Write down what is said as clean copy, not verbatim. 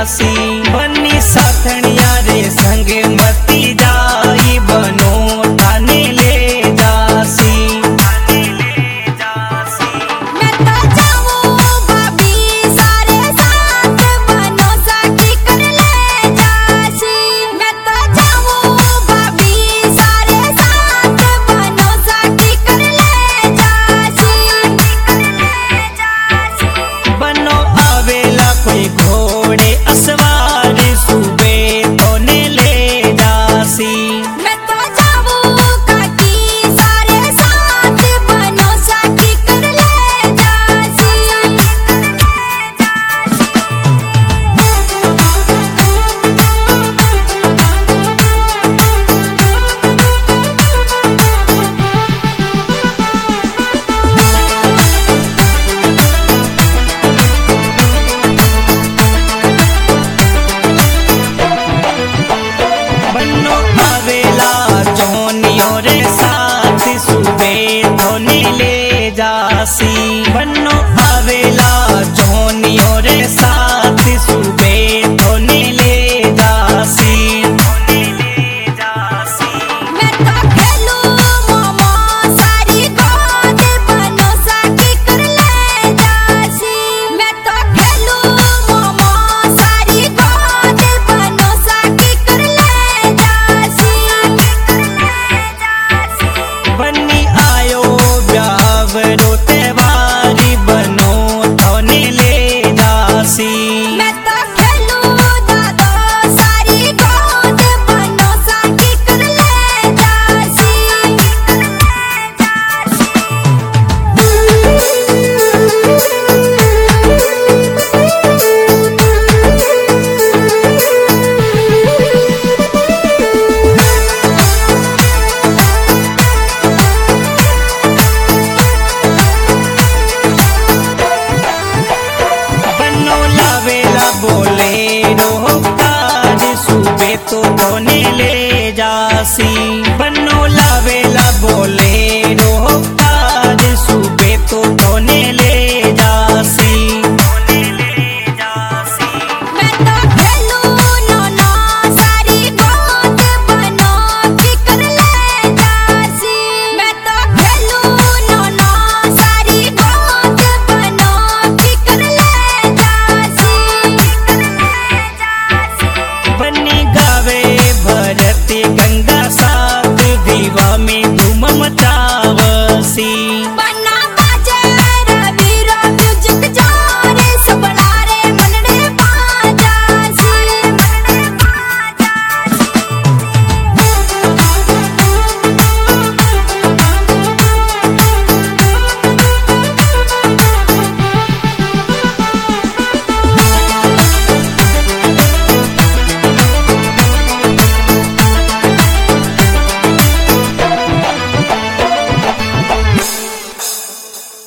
जासी। बनी साथनिया रे संग मती जाई बनो थाने ले जासी। मैं तो जाऊं भाभी सारे साथ बनो साथी कर ले जासी। मैं तो जाऊं भाभी सारे साथ बनो साथी कर ले जासी। बनो आवेला कोई घोड़े असवार सुबे तोने ले जासी। मैं तो जाऊं काकी सारे साथ बनो साथी कर ले जासी। बनो आवेला जोनियों रे साथ सुबे धोने ले जासी। बनो आवेला जोनियों रे साथ सुबे धोने ले जासी। मैं तो खेलूं मोमो सारी गोद बनो साथी कर ले जासी। मैं तो खेलूं मोमो सारी गोद बनो साथी कर ले जासी। बनी आयो ब्यावरो त्योहारी बनो धोने ले जासी। मैं तो खेलूं दादो सारी गोद बनो साथी कर ले जासी। बनो लावेला बोल